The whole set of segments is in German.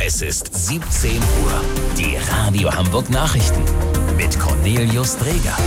Es ist 17 Uhr. Die Radio Hamburg Nachrichten mit Cornelius Dreger.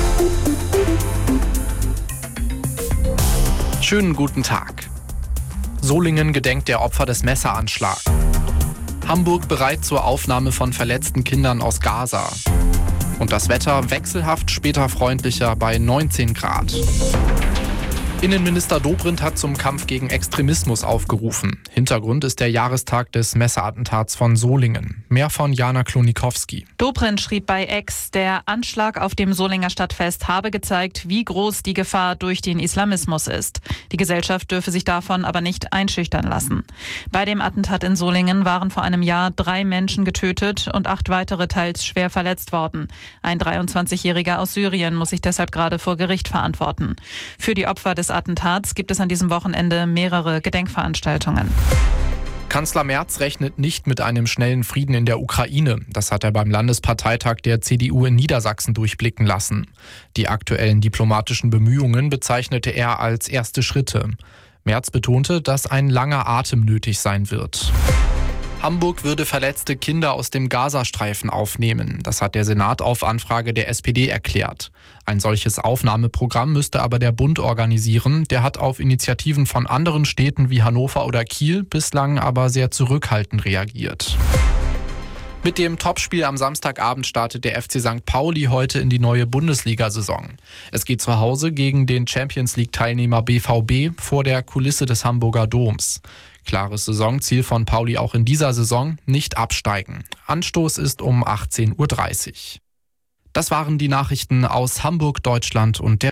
Schönen guten Tag. Solingen gedenkt der Opfer des Messeranschlags. Hamburg bereit zur Aufnahme von verletzten Kindern aus Gaza. Und das Wetter wechselhaft, später freundlicher bei 19 Grad. Innenminister Dobrindt hat zum Kampf gegen Extremismus aufgerufen. Hintergrund ist der Jahrestag des Messerattentats von Solingen. Mehr von Jana Klonikowski. Dobrindt schrieb bei X, der Anschlag auf dem Solinger Stadtfest habe gezeigt, wie groß die Gefahr durch den Islamismus ist. Die Gesellschaft dürfe sich davon aber nicht einschüchtern lassen. Bei dem Attentat in Solingen waren vor einem Jahr 3 Menschen getötet und 8 weitere teils schwer verletzt worden. Ein 23-Jähriger aus Syrien muss sich deshalb gerade vor Gericht verantworten. Für die Opfer des Attentats gibt es an diesem Wochenende mehrere Gedenkveranstaltungen. Kanzler Merz rechnet nicht mit einem schnellen Frieden in der Ukraine. Das hat er beim Landesparteitag der CDU in Niedersachsen durchblicken lassen. Die aktuellen diplomatischen Bemühungen bezeichnete er als erste Schritte. Merz betonte, dass ein langer Atem nötig sein wird. Hamburg würde verletzte Kinder aus dem Gazastreifen aufnehmen. Das hat der Senat auf Anfrage der SPD erklärt. Ein solches Aufnahmeprogramm müsste aber der Bund organisieren. Der hat auf Initiativen von anderen Städten wie Hannover oder Kiel bislang aber sehr zurückhaltend reagiert. Mit dem Topspiel am Samstagabend startet der FC St. Pauli heute in die neue Bundesliga-Saison. Es geht zu Hause gegen den Champions-League-Teilnehmer BVB vor der Kulisse des Hamburger Doms. Klares Saisonziel von Pauli auch in dieser Saison: nicht absteigen. Anstoß ist um 18:30 Uhr. Das waren die Nachrichten aus Hamburg, Deutschland und der